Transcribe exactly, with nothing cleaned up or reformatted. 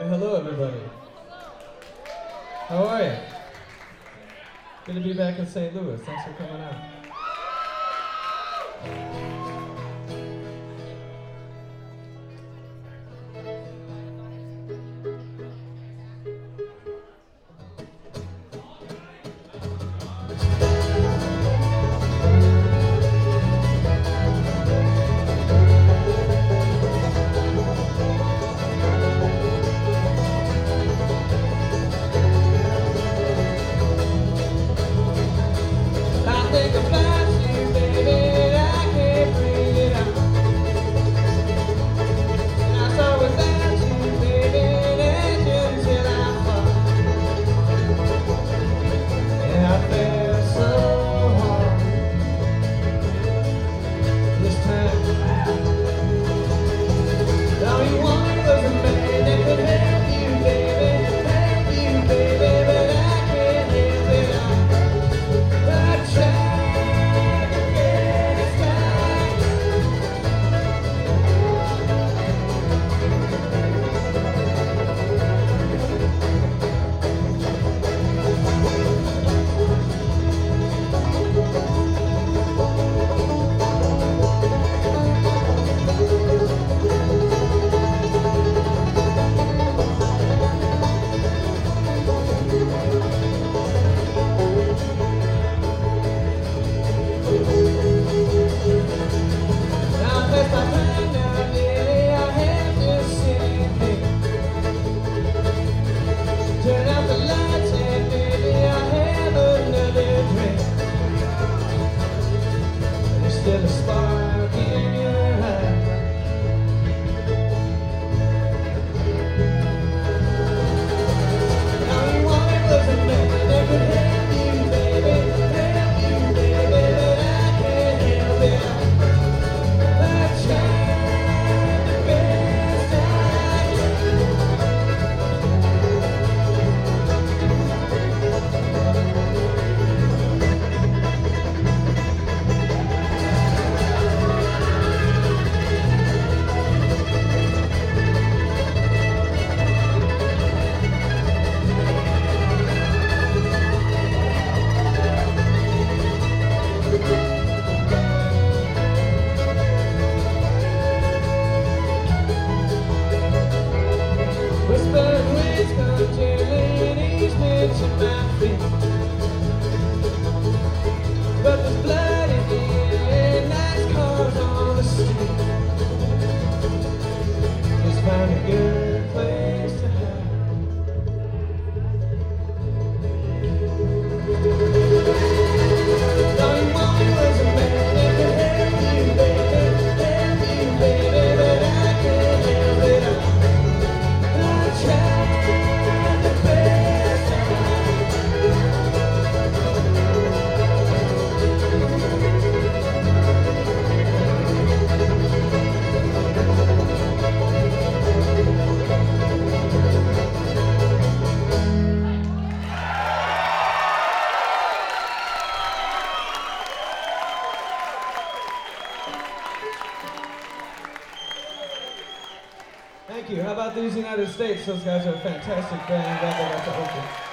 Hey, hello, everybody. How are you? Good to be back in Saint Louis. Thanks for coming out. Still a spark in your eye. All you wanted was a man that could help you, baby, help you, baby, but I can't help it. I tried the best I to my feet, but there's blood in the air, nice cars on the street. Just find a good place to hide. All you wanted was a man that could help you, baby, help you, baby, but I can't help it. I, I tried the best. Thank you. How about these United States? Those guys are a fantastic band. Glad they got to open.